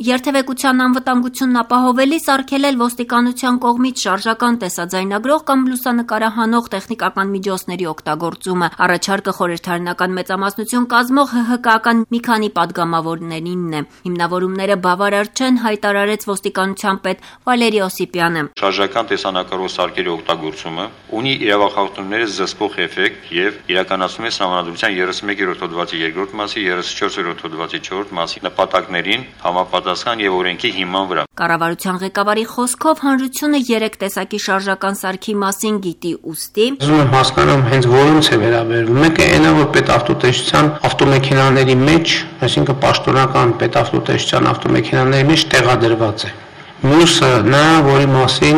Երթևեկության անվտանգությունն ապահովելիս արգելել ոստիկանության կողմից շարժական տեսաձայնագրող կամ լուսանկարահանող տեխնիկական միջոցների օգտագործումը։ Առաջարկը խորհրդարանական մեծամասնություն կազմող ՀՀԿ-ական մի քանի պատգամավորներինն է։ Հիմնավորումները բավարար չեն, հայտարարեց ոստիկանության պետ Վալերի Օսիպյանը։ Շարժական տեսանկարող սարքերի օգտագործումը ունի իրավախախտումները զսպող էֆեկտ եւ իրականացնում է Սահմանադրության 31-րդ հոդվածի 2-րդ մասի 34-րդ հոդվածի 4-րդ մասի նպատակներին համապատասխան եւ օրենքի հիման վրա։ Կառավարության ղեկավարի խոսքով հանրությունը 3 տեսակի շարժական սարքի մասին գիտի, ուստի ուզում եմ հասկանամ հենց որոնց է վերաբերվում։ Մեկը այնա, որ պետավտոտեսչության ավտոմեքենաների մեջ, այսինքն պաշտոնական պետավտոտեսչության ավտոմեքենաների մեջ տեղադրված է։ Մյուսը նա, որի մասին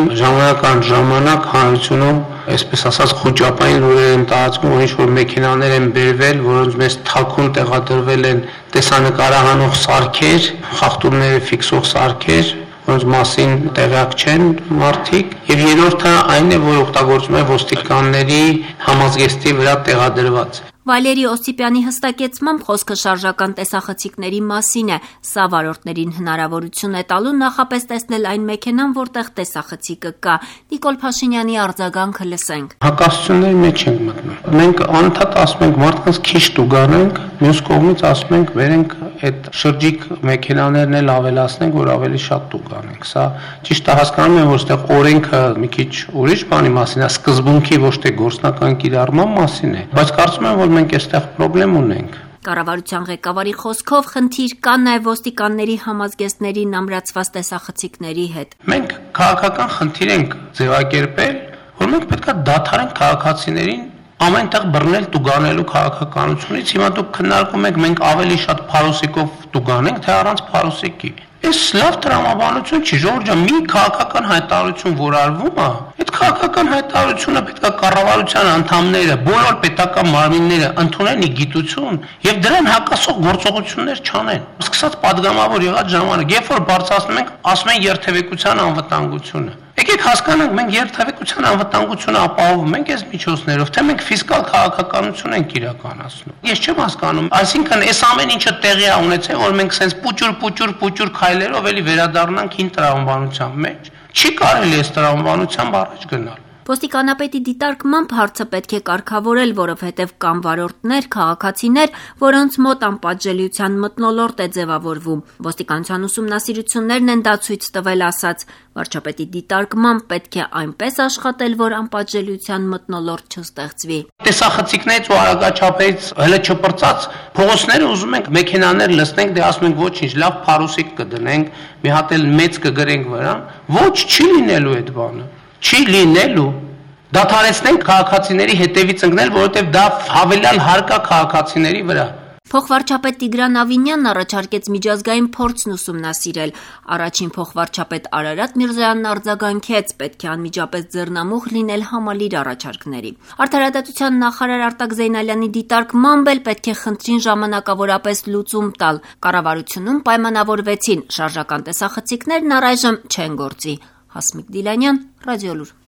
ժամանակ հանրությունում, այսպես ասած, խոճապային լուրեր են տարածվում, որ ինչ-որ մեքենաներ են բերվել, որոնց մեծ թաքուն տեղադրվել են տեսանկարահանող սարքեր, խախտումները ֆիքսող սարքեր, որոնց մասին տեղյակ չեն մարդիկ, եւ երրորդը այն է, որ օգտագործում է ոստիկանների համազգեստի վրա տեղադրված։ Վալերի Օսիպյանի հստակեցմամբ խոսքը շարժական տեսախցիկների մասին է։ Սա վարորդներին հնարավորություն է տալու նախապես տեսնել այն մեքենան, որտեղ տեսախցիկը կա։ Նիկոլ Փաշինյանի արձագանքը լսենք։ Հակասությունների մեջ ենք մտնում։ Մենք անընդհատ ասում ենք մարդկանց քիչ տուգանենք, մյուս կողմից ասում ենք վերենք այդ շրջիկ մեքենաներն էլ ավելացնենք, որ ավելի շատ տուգանենք։ Սա ճիշտ է, հասկանում եմ, որ այստեղ օրենքը մի քիչ ուրիշ բանի մասին է, սկզբունքի ոչ թե գործնական կիրառման մասին է, բայց կարծում եմ, որ մենք այստեղ խնդրեմ ունենք։ Կառավարության ղեկավարի խոսքով խնդիր կա նաև ոստիկանների համազգեստներին ամրացված տեսախցիկների հետ։ Մենք քաղաքական խնդիր ենք ձևակերպել, որ մենք պետք է դադարենք քաղաքացիներին ամենտեղ բռնել տուգանելու քաղաքականությունից։ Հիմա դուք քննարկում եք մենք ավելի շատ փարոսիկով տուգանենք, թե առանց փարոսիկի։ Այս լավ տրամաբանություն չի, ժողովուրդ ջան, մի քաղաքական հայտարարություն որ արվում է, այդ քաղաքական հայտարարությունը պետք է կառավարության անդամները, բոլոր պետական մարմինները ընդունեն ի գիտություն եւ դրան հակասող գործողություններ չանեն։ Սկսած падգամավոր եղած ժամանակ, երբ որ բարձրացնում ենք, ասում են երթևեկության անվտանգությունը։ Եկեք հասկանանք, մենք երթևեկության անվտանգությունը ապահովում ենք այս միջոցներով, թե մենք ֆիսկալ քաղաքականություն ենք իրականացնում։ Ես չեմ հասկանում, այսինքն այս ամեն ինչը տեղի է ունեցել, որ մենք սենց պուճուր քայլերով էլի վերադառնանք հին տրամաբանության մեջ։ Չի կարելի այս տրամաբանությամբ առաջ գնալ։ Ոստիկանապետի դիտարկմամբ հարցը պետք է կարգավորել, որովհետև կան վարորդներ, քաղաքացիներ, որոնց մոտ անպատժելիության մթնոլորտ է ձևավորվում։ Ոստիկանության ուսումնասիրություններն են դա ցույց տվել, ասաց վարչապետի դիտարկմամբ պետք է այնպես աշխատել, որ անպատժելիության մթնոլորտ չստեղծվի։ Տեսախցիկներից ու արագաչափերից հələ չպրծած փողոցները ուզում ենք մեքենաներ լցնենք, դե ասում ենք ոչինչ, լավ փարուսիկ կդնենք, մի հատ էլ մեծ կգրենք վրան։ Ոչ, չի լինելու այդ բանը։ Չի լինելու, դադարեցնենք քաղաքացիների հետևից ընկնել, որովհետև դա հավելյալ հարկ է քաղաքացիների վրա։ Փոխվարչապետ Տիգրան Ավինյանն առաջարկեց միջազգային փորձն ուսումնասիրել։ Առաջին փոխվարչապետ Արարատ Միրզոյանն արձագանքեց, պետք է անմիջապես ձեռնամուխ լինել համալիր առաջարկների։ Արդարադատության նախարար Արտակ Զեյնալյանի դիտարկմամբ էլ պետք է խնդրին ժամանակավորապես լուծում տալ։ Կառավարությունում պայմանավորվեցին, շարժական տեսախցիկներն առայժմ չեն գործի։ Հասմիկ Դիլանյան, Ռադիոլուր։